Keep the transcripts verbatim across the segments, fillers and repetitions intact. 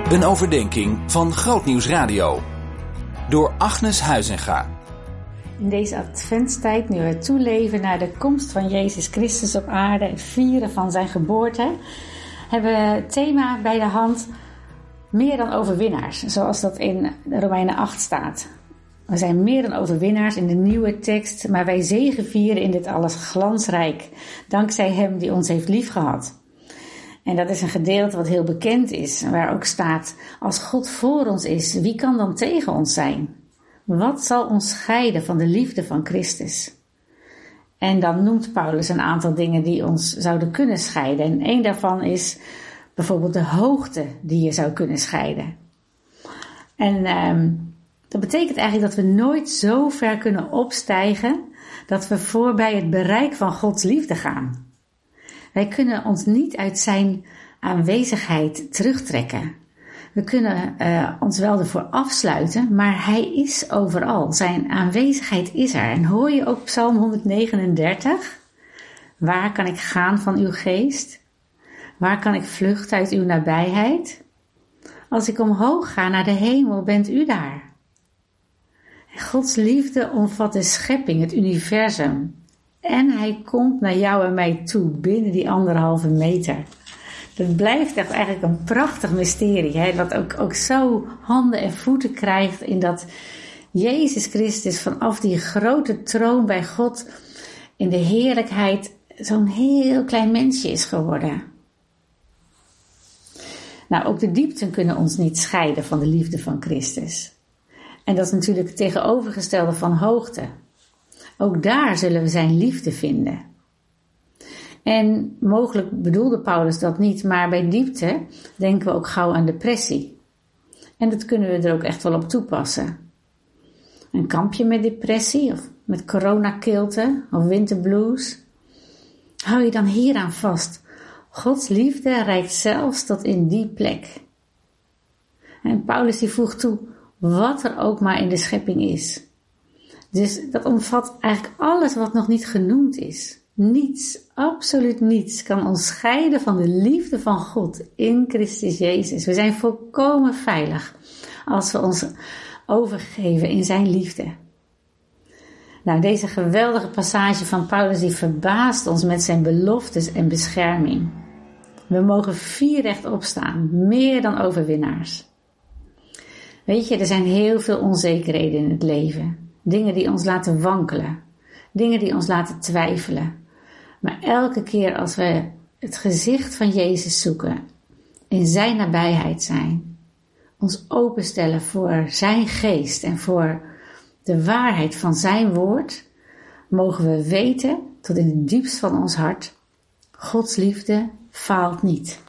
Een overdenking van Grootnieuws Radio. Door Agnes Huizinga. In deze adventstijd, nu we toeleven naar de komst van Jezus Christus op aarde en vieren van zijn geboorte, hebben we het thema bij de hand meer dan overwinnaars, zoals dat in Romeinen acht staat. We zijn meer dan overwinnaars in de nieuwe tekst, maar wij zegevieren in dit alles glansrijk, dankzij hem die ons heeft liefgehad. En dat is een gedeelte wat heel bekend is, waar ook staat, als God voor ons is, wie kan dan tegen ons zijn? Wat zal ons scheiden van de liefde van Christus? En dan noemt Paulus een aantal dingen die ons zouden kunnen scheiden. En één daarvan is bijvoorbeeld de hoogte die je zou kunnen scheiden. En um, dat betekent eigenlijk dat we nooit zo ver kunnen opstijgen dat we voorbij het bereik van Gods liefde gaan. Wij kunnen ons niet uit zijn aanwezigheid terugtrekken. We kunnen uh, ons wel ervoor afsluiten, maar hij is overal. Zijn aanwezigheid is er. En hoor je ook Psalm honderdnegenendertig? Waar kan ik gaan van uw geest? Waar kan ik vluchten uit uw nabijheid? Als ik omhoog ga naar de hemel, bent u daar. En Gods liefde omvat de schepping, het universum. En hij komt naar jou en mij toe, binnen die anderhalve meter. Dat blijft echt eigenlijk een prachtig mysterie, hè? Wat ook, ook zo handen en voeten krijgt in dat Jezus Christus vanaf die grote troon bij God in de heerlijkheid zo'n heel klein mensje is geworden. Nou, ook de diepten kunnen ons niet scheiden van de liefde van Christus. En dat is natuurlijk het tegenovergestelde van hoogte. Ook daar zullen we zijn liefde vinden. En mogelijk bedoelde Paulus dat niet, maar bij diepte denken we ook gauw aan depressie. En dat kunnen we er ook echt wel op toepassen. Een kampje met depressie of met coronakilte of winterblues. Hou je dan hieraan vast. Gods liefde reikt zelfs tot in die plek. En Paulus die voegt toe, wat er ook maar in de schepping is. Dus dat omvat eigenlijk alles wat nog niet genoemd is. Niets, absoluut niets kan ons scheiden van de liefde van God in Christus Jezus. We zijn volkomen veilig als we ons overgeven in zijn liefde. Nou, deze geweldige passage van Paulus die verbaast ons met zijn beloftes en bescherming. We mogen vierrecht opstaan, meer dan overwinnaars. Weet je, er zijn heel veel onzekerheden in het leven. Dingen die ons laten wankelen. Dingen die ons laten twijfelen. Maar elke keer als we het gezicht van Jezus zoeken, in zijn nabijheid zijn, ons openstellen voor zijn geest en voor de waarheid van zijn woord, mogen we weten, tot in het diepst van ons hart, Gods liefde faalt niet.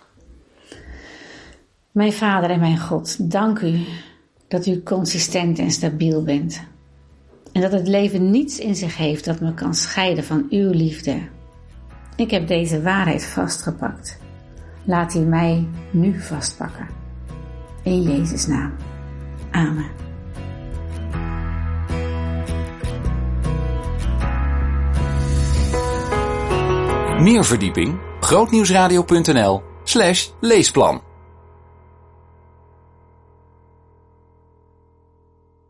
Mijn Vader en mijn God, dank u dat u consistent en stabiel bent. En dat het leven niets in zich heeft dat me kan scheiden van uw liefde. Ik heb deze waarheid vastgepakt. Laat u mij nu vastpakken. In Jezus' naam. Amen. Meer verdieping grootnieuwsradio punt n l slash leesplan